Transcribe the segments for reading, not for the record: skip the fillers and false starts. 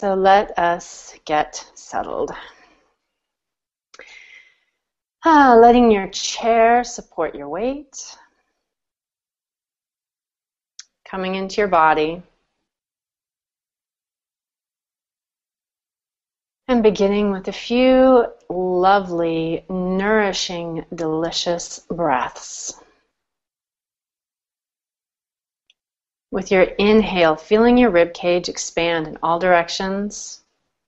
So let us get settled. Letting your chair support your weight. Coming into your body. And beginning with a few lovely, nourishing, delicious breaths. With your inhale, feeling your rib cage expand in all directions.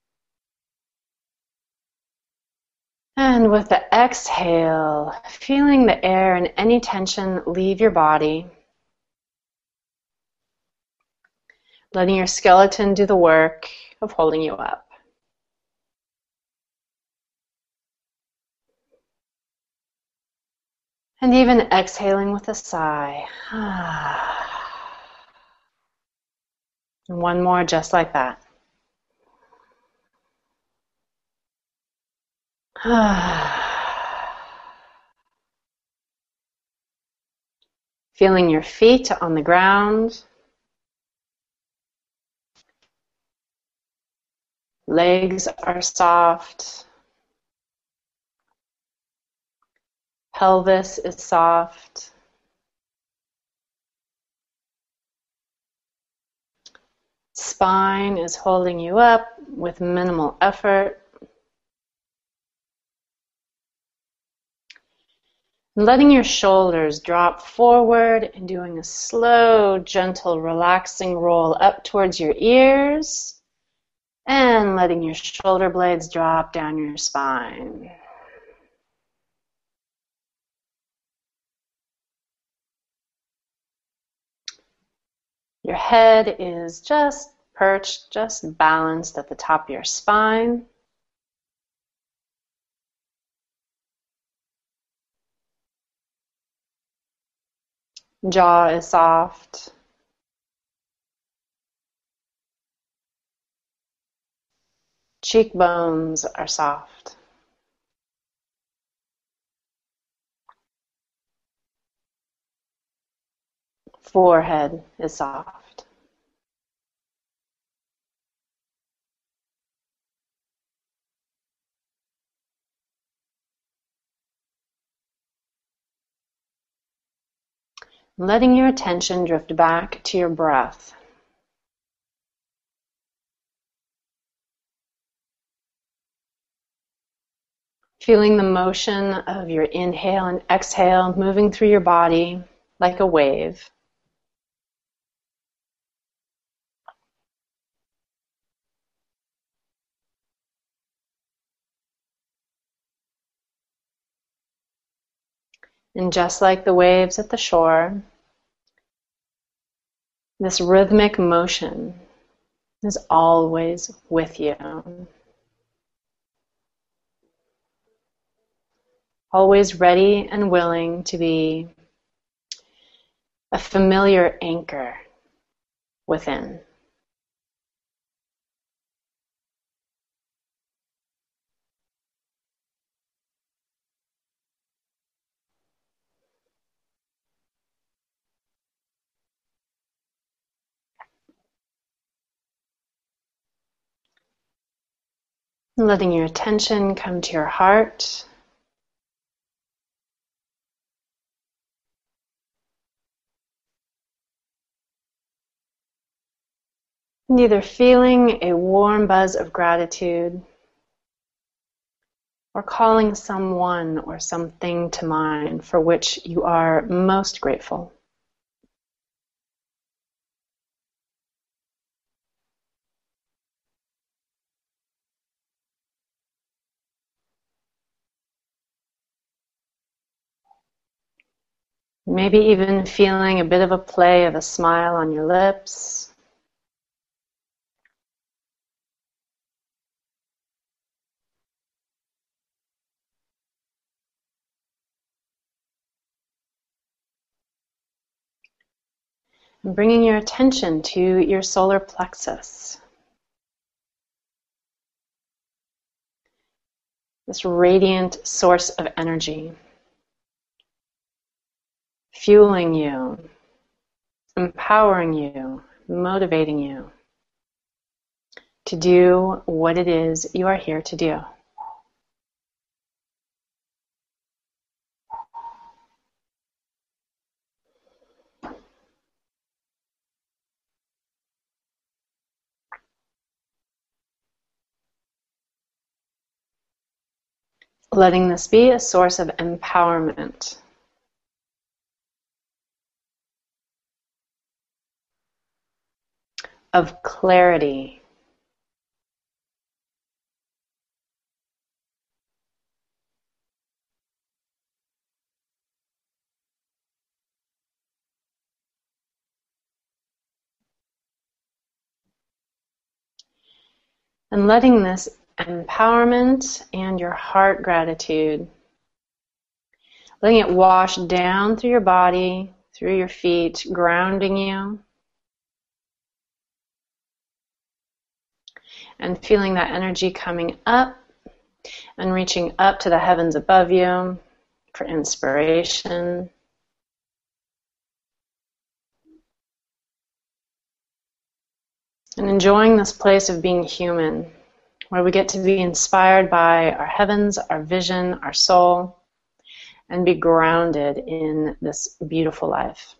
And with the exhale, feeling the air and any tension leave your body. Letting your skeleton do the work of holding you up. And even exhaling with a sigh. And one more just like that. Feeling your feet on the ground. Legs are soft. Pelvis is soft. Spine is holding you up with minimal effort. Letting your shoulders drop forward and doing a slow, gentle, relaxing roll up towards your ears. And letting your shoulder blades drop down your spine. Your head is just perched, just balanced at the top of your spine. Jaw is soft. Cheekbones are soft. Forehead is soft. Letting your attention drift back to your breath. Feeling the motion of your inhale and exhale moving through your body like a wave. And just like the waves at the shore, this rhythmic motion is always with you. Always ready and willing to be a familiar anchor within. Letting your attention come to your heart. And either feeling a warm buzz of gratitude or calling someone or something to mind for which you are most grateful. Maybe even feeling a bit of a play of a smile on your lips. And bringing your attention to your solar plexus. This radiant source of energy. Fueling you, empowering you, motivating you to do what it is you are here to do. Letting this be a source of empowerment. Of clarity. And letting this empowerment and your heart gratitude, letting it wash down through your body, through your feet, grounding you. And feeling that energy coming up and reaching up to the heavens above you for inspiration. And enjoying this place of being human, where we get to be inspired by our heavens, our vision, our soul, and be grounded in this beautiful life.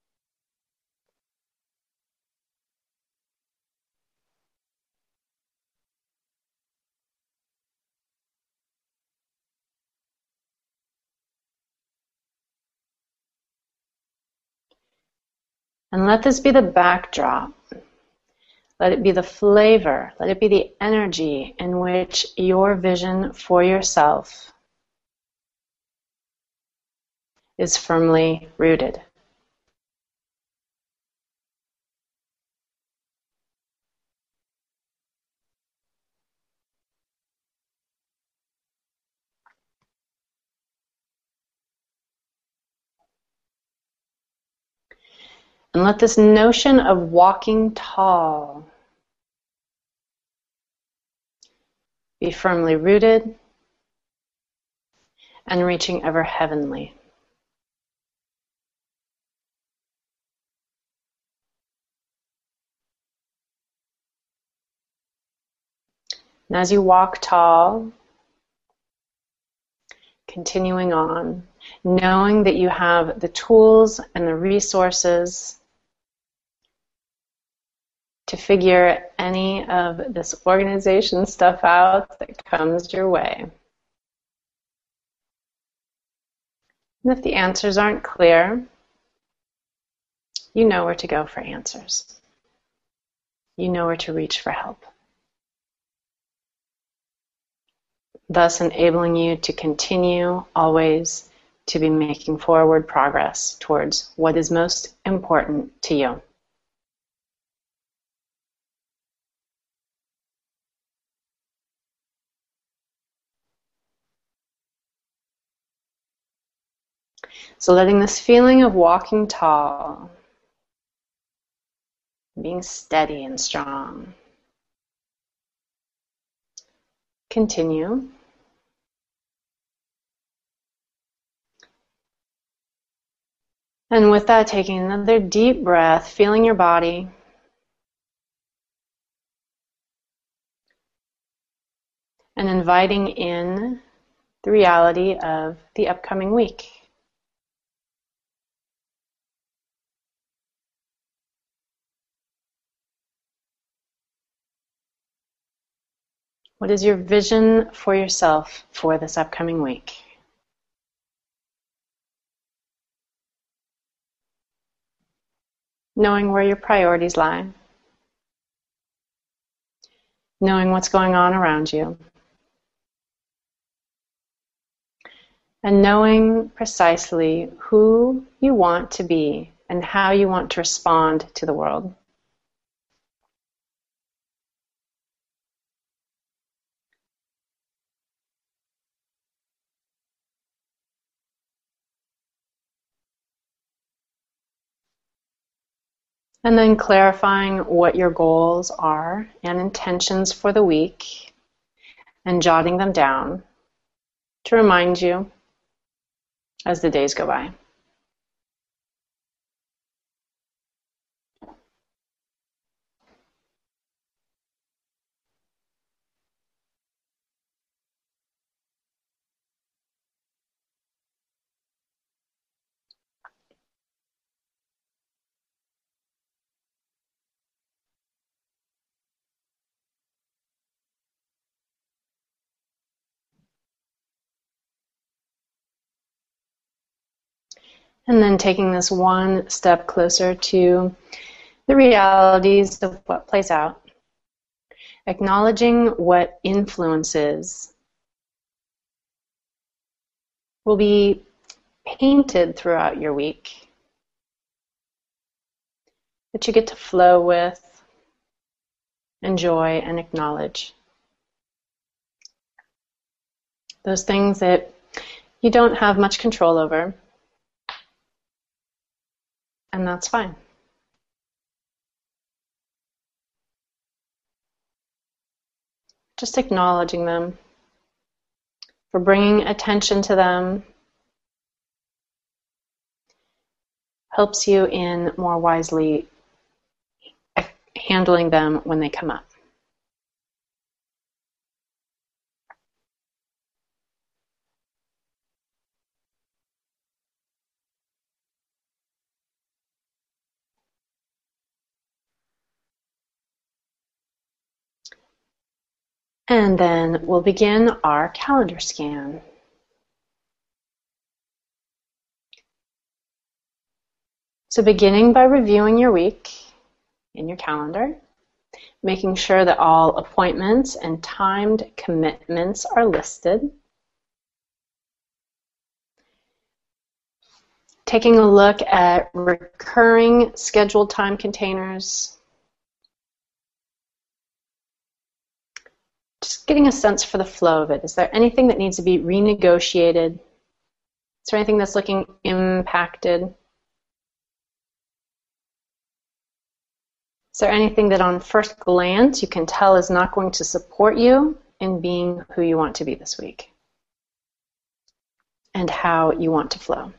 And let this be the backdrop. Let it be the flavor. Let it be the energy in which your vision for yourself is firmly rooted. And let this notion of walking tall be firmly rooted and reaching ever heavenly. And as you walk tall, continuing on, knowing that you have the tools and the resources to figure any of this organization stuff out that comes your way. And if the answers aren't clear, you know where to go for answers. You know where to reach for help. Thus enabling you to continue always to be making forward progress towards what is most important to you. So letting this feeling of walking tall, being steady and strong, continue. And with that, taking another deep breath, feeling your body. And inviting in the reality of the upcoming week. What is your vision for yourself for this upcoming week? Knowing where your priorities lie. Knowing what's going on around you. And knowing precisely who you want to be and how you want to respond to the world. And then clarifying what your goals are and intentions for the week and jotting them down to remind you as the days go by. And then taking this one step closer to the realities of what plays out. Acknowledging what influences will be painted throughout your week that you get to flow with, enjoy, and acknowledge. Those things that you don't have much control over, and that's fine. Just acknowledging them, for bringing attention to them, helps you in more wisely handling them when they come up. And then we'll begin our calendar scan. So beginning by reviewing your week in your calendar, making sure that all appointments and timed commitments are listed. Taking a look at recurring scheduled time containers. Just getting a sense for the flow of it. Is there anything that needs to be renegotiated? Is there anything that's looking impacted? Is there anything that on first glance you can tell is not going to support you in being who you want to be this week? And how you want to flow.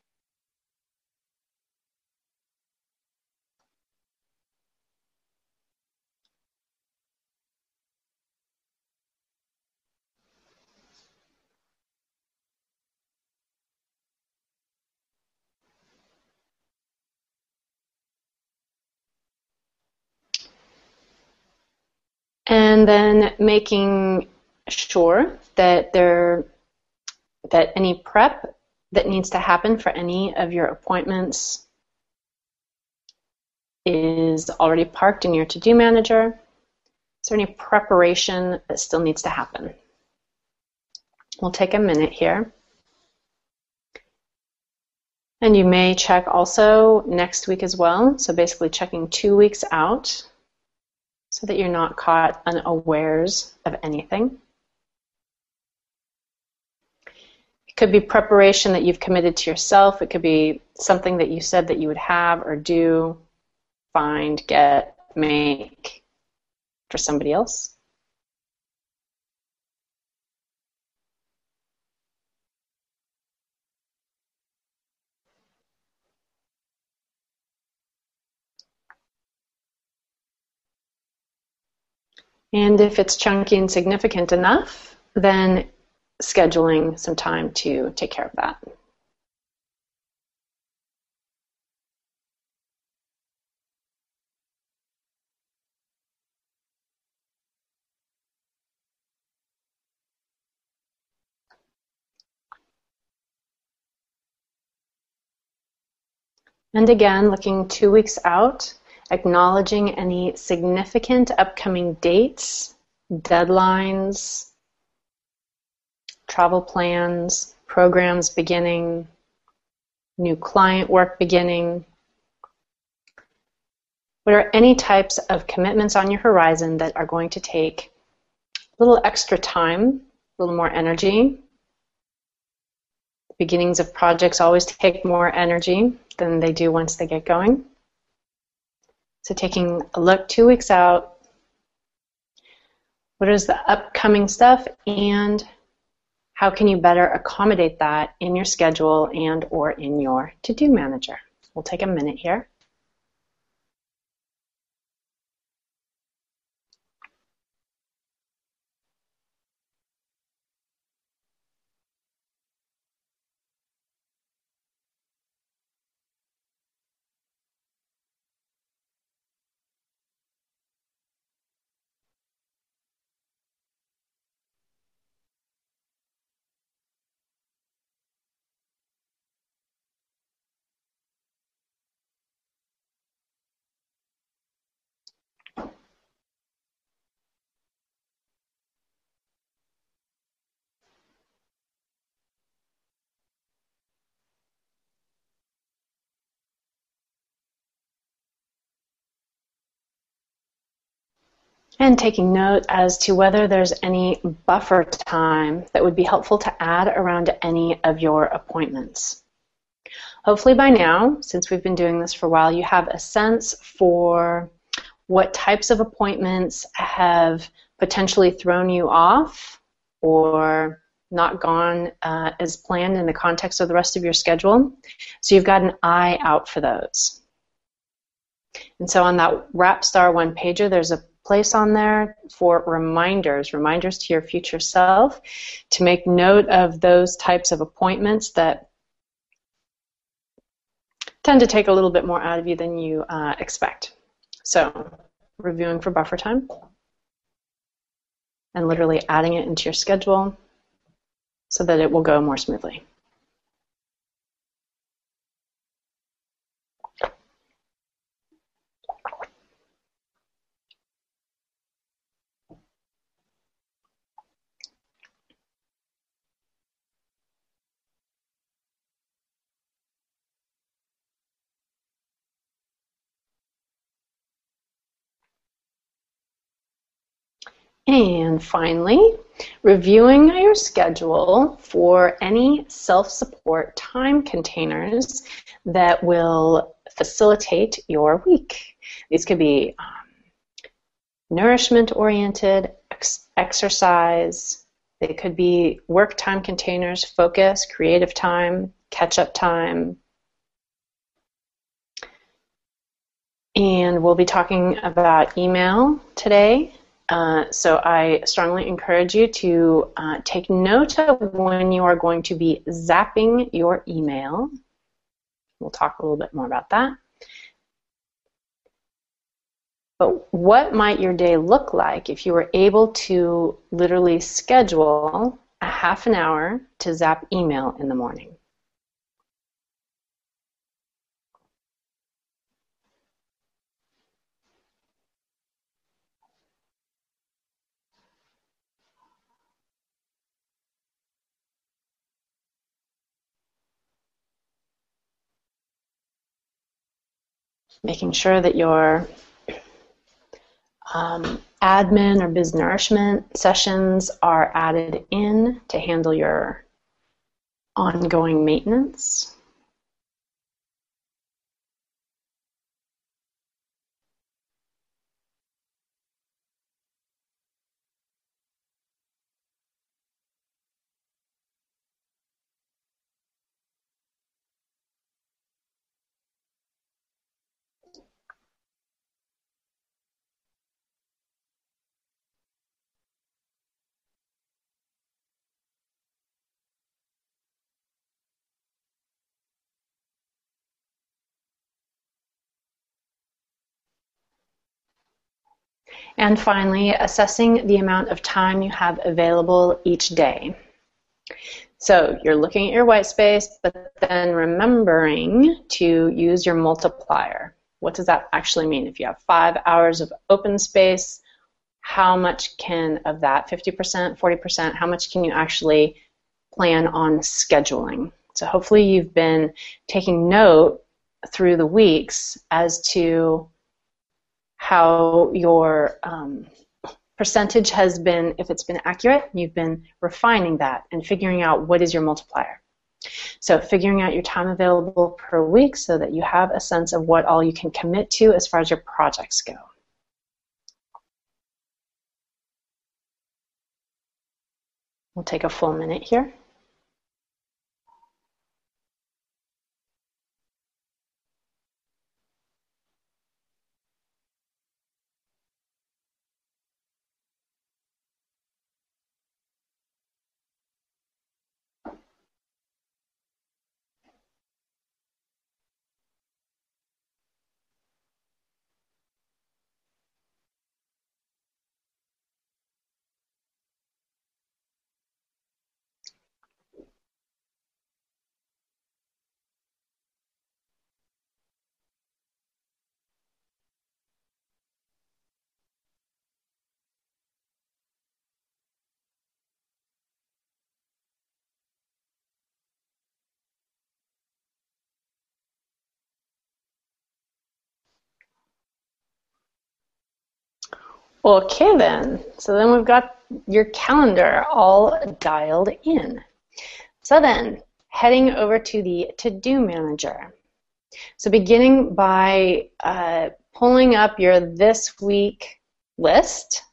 And then making sure that any prep that needs to happen for any of your appointments is already parked in your to-do manager. Is there any preparation that still needs to happen? We'll take a minute here. And you may check also next week as well. So basically checking 2 weeks out so that you're not caught unawares of anything. It could be preparation that you've committed to yourself. It could be something that you said that you would have or do, find, get, make for somebody else. And if it's chunky and significant enough, then scheduling some time to take care of that. And again, looking 2 weeks out, acknowledging any significant upcoming dates, deadlines, travel plans, programs beginning, new client work beginning. What are any types of commitments on your horizon that are going to take a little extra time, a little more energy? Beginnings of projects always take more energy than they do once they get going. So taking a look 2 weeks out, what is the upcoming stuff and how can you better accommodate that in your schedule and or in your to-do manager? We'll take a minute here. And taking note as to whether there's any buffer time that would be helpful to add around any of your appointments. Hopefully by now, since we've been doing this for a while, you have a sense for what types of appointments have potentially thrown you off or not gone as planned in the context of the rest of your schedule. So you've got an eye out for those. And so on that WrapStar one-pager, there's a place on there for reminders to your future self, to make note of those types of appointments that tend to take a little bit more out of you than you expect. So reviewing for buffer time and literally adding it into your schedule so that it will go more smoothly. And finally, reviewing your schedule for any self-support time containers that will facilitate your week. These could be nourishment-oriented, exercise. They could be work time containers, focus, creative time, catch-up time. And we'll be talking about email today. So I strongly encourage you to take note of when you are going to be zapping your email. We'll talk a little bit more about that. But what might your day look like if you were able to literally schedule a half an hour to zap email in the morning? Making sure that your admin or biz nourishment sessions are added in to handle your ongoing maintenance. And finally, assessing the amount of time you have available each day. So you're looking at your white space, but then remembering to use your multiplier. What does that actually mean? If you have 5 hours of open space, how much can of that, 50%, 40%, how much can you actually plan on scheduling? So hopefully you've been taking note through the weeks as to how your percentage has been, if it's been accurate, you've been refining that and figuring out what is your multiplier. So figuring out your time available per week so that you have a sense of what all you can commit to as far as your projects go. We'll take a full minute here. Okay then, so then we've got your calendar all dialed in. So then, heading over to the To-Do Manager. So beginning by pulling up your this week list,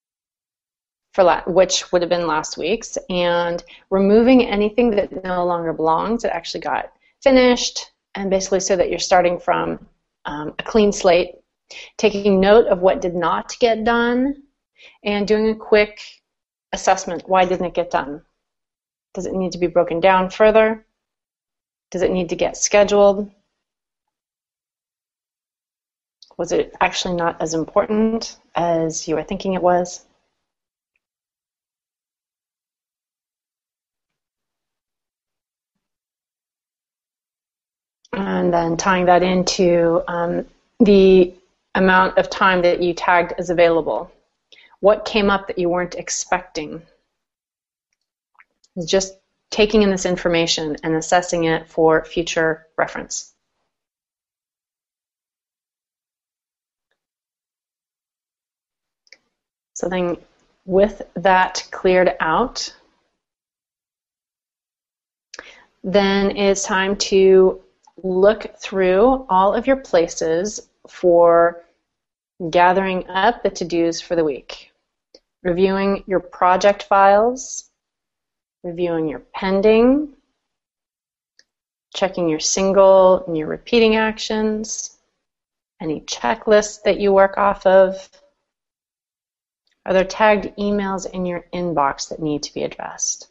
which would have been last week's, and removing anything that no longer belongs, that actually got finished, and basically so that you're starting from a clean slate, taking note of what did not get done, and doing a quick assessment. Why didn't it get done? Does it need to be broken down further? Does it need to get scheduled? Was it actually not as important as you were thinking it was? And then tying that into the amount of time that you tagged as available. What came up that you weren't expecting? Just taking in this information and assessing it for future reference. So then with that cleared out, then it's time to look through all of your places for gathering up the to-dos for the week, reviewing your project files, reviewing your pending, checking your single and your repeating actions, any checklists that you work off of. Are there tagged emails in your inbox that need to be addressed?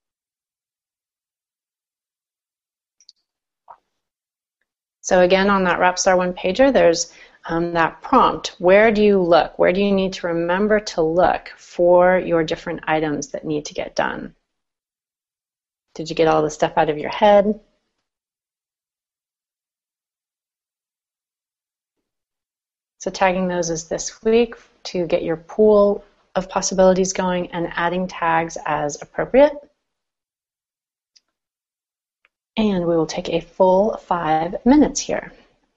So again, on that Rapstar one-pager, there's that prompt. Where do you look? Where do you need to remember to look for your different items that need to get done? Did you get all the stuff out of your head? So tagging those as this week to get your pool of possibilities going and adding tags as appropriate. And we will take a full 5 minutes here.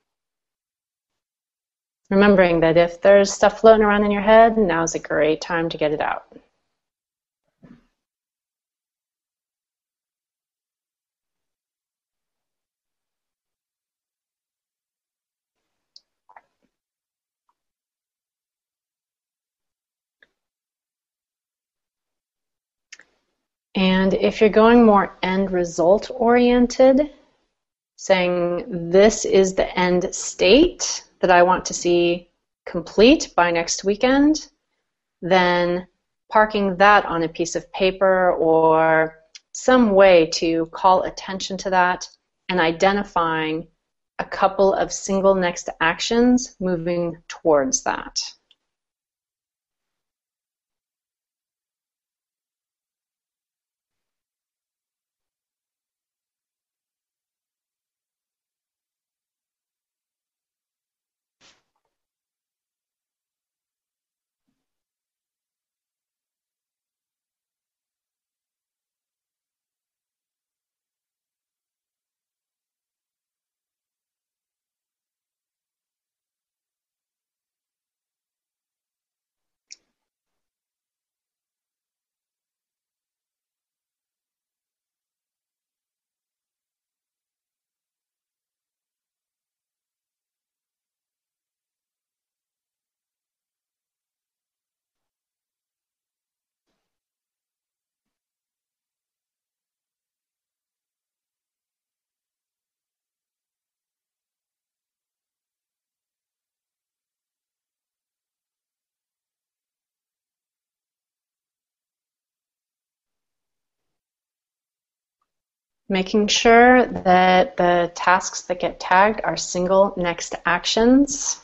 Remembering that if there's stuff floating around in your head, now's a great time to get it out. And if you're going more end result oriented, saying this is the end state that I want to see complete by next weekend, then parking that on a piece of paper or some way to call attention to that and identifying a couple of single next actions moving towards that. Making sure that the tasks that get tagged are single next actions.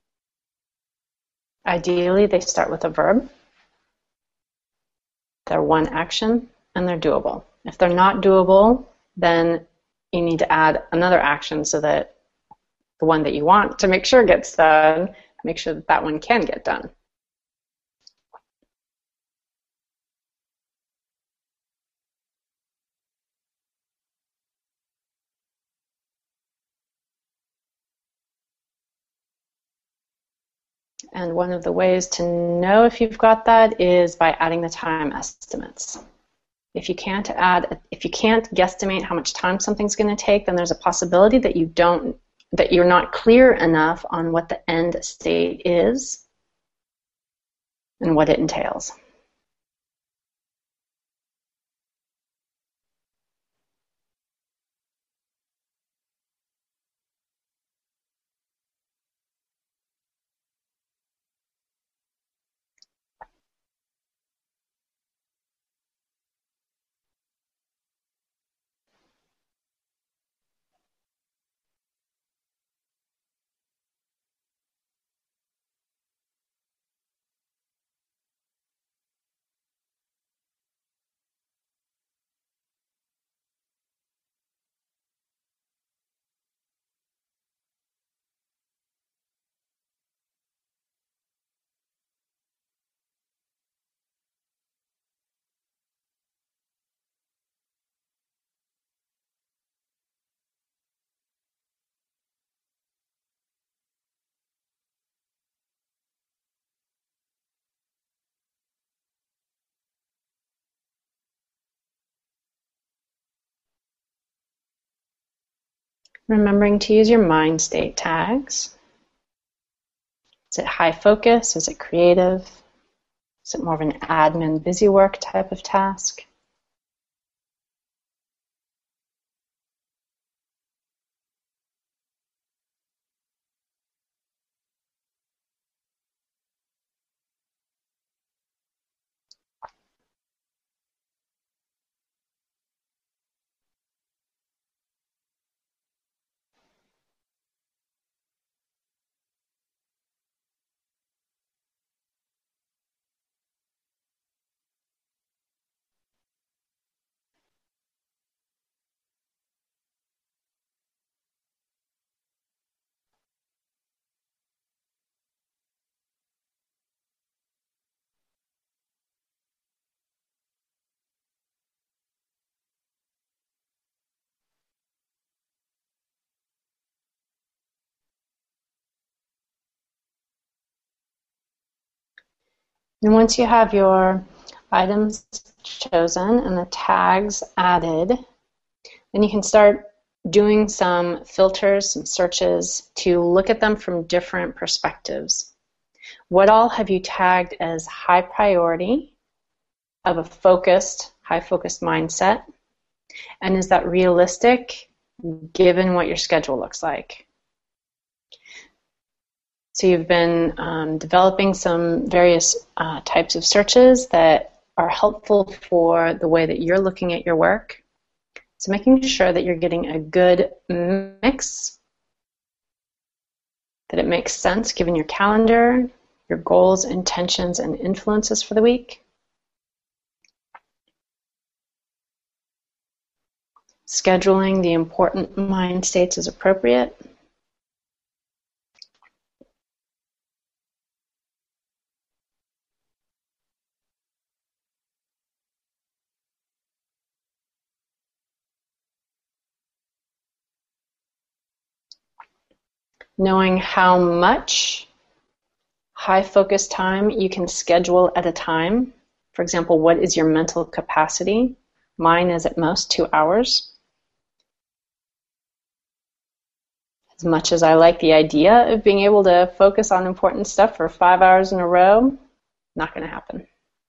Ideally, they start with a verb. They're one action, and they're doable. If they're not doable, then you need to add another action so that the one that you want to make sure gets done, make sure that that one can get done. And one of the ways to know if you've got that is by adding the time estimates. If you can't guesstimate how much time something's going to take, then there's a possibility that you're not clear enough on what the end state is and what it entails. Remembering to use your mind state tags. Is it high focus? Is it creative? Is it more of an admin busy work type of task? And once you have your items chosen and the tags added, then you can start doing some filters, some searches to look at them from different perspectives. What all have you tagged as high priority of a high focused mindset? And is that realistic given what your schedule looks like? So you've been developing some various types of searches that are helpful for the way that you're looking at your work. So making sure that you're getting a good mix, that it makes sense given your calendar, your goals, intentions, and influences for the week. Scheduling the important mind states as appropriate. Knowing how much high focus time you can schedule at a time. For example, what is your mental capacity? Mine is at most 2 hours. As much as I like the idea of being able to focus on important stuff for 5 hours in a row, not going to happen.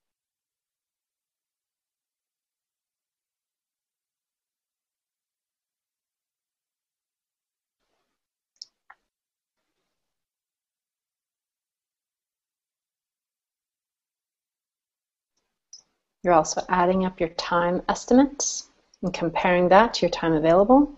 You're also adding up your time estimates and comparing that to your time available.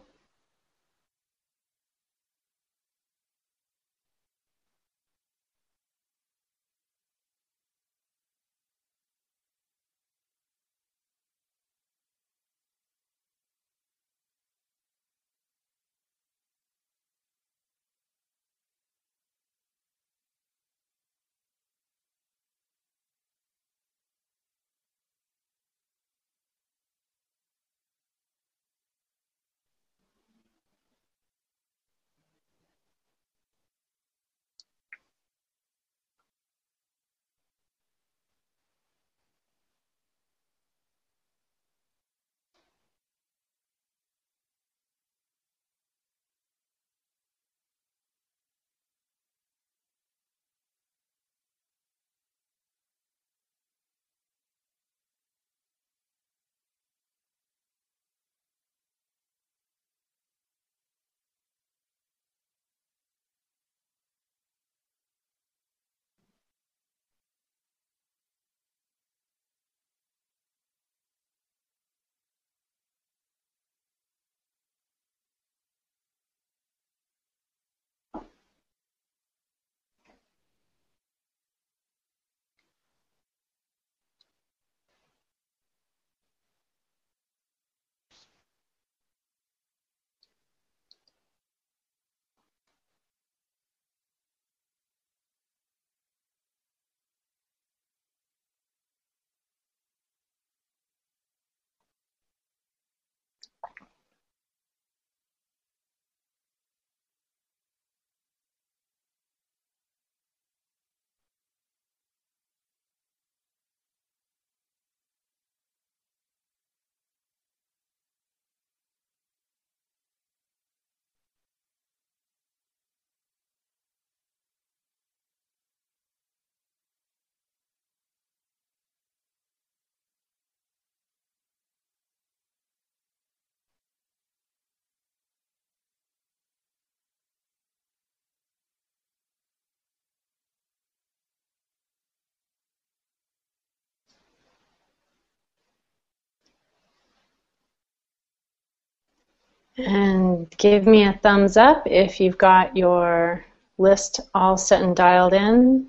And give me a thumbs up if you've got your list all set and dialed in.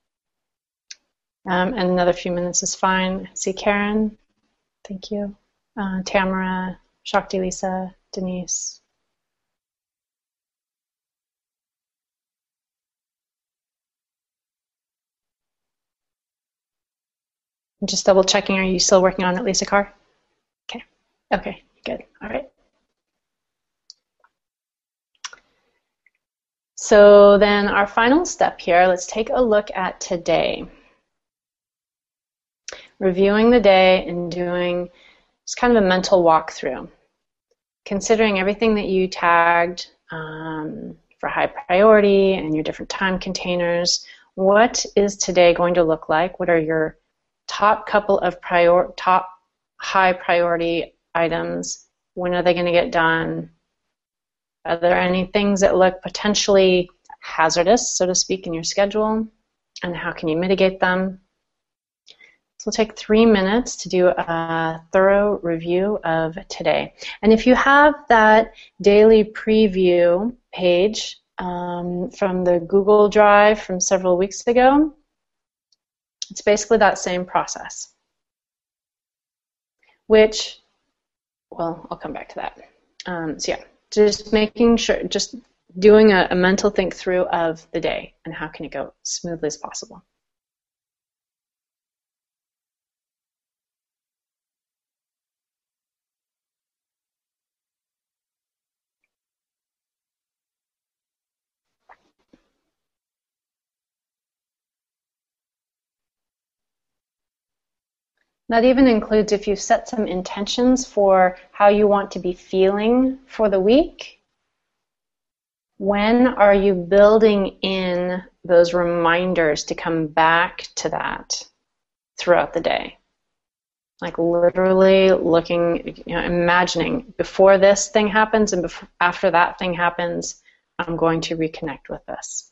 And another few minutes is fine. See Karen, thank you. Tamara, Shakti, Lisa, Denise. I'm just double checking, are you still working on it, Lisa Carr? Okay, good, all right. So then our final step here, let's take a look at today. Reviewing the day and doing just kind of a mental walkthrough. Considering everything that you tagged for high priority and your different time containers, what is today going to look like? What are your top couple of top high priority items? When are they going to get done? Are there any things that look potentially hazardous, so to speak, in your schedule? And how can you mitigate them? So we'll take 3 minutes to do a thorough review of today. And if you have that daily preview page from the Google Drive from several weeks ago, it's basically that same process. Which, well, I'll come back to that. So yeah, just making sure, just doing a mental think through of the day and how can it go as smoothly as possible. That even includes if you set some intentions for how you want to be feeling for the week. When are you building in those reminders to come back to that throughout the day? Like literally looking, imagining before this thing happens and after that thing happens, I'm going to reconnect with this.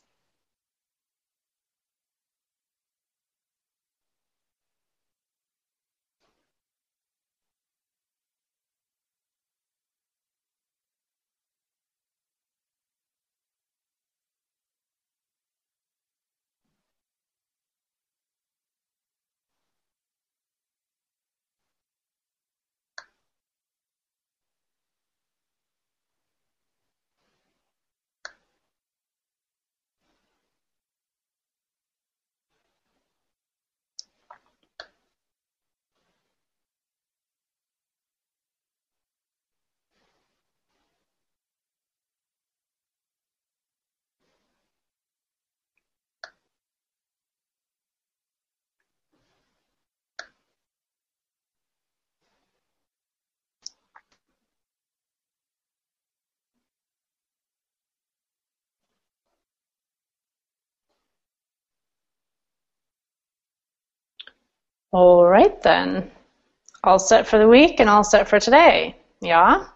All right then, all set for the week and all set for today, yeah?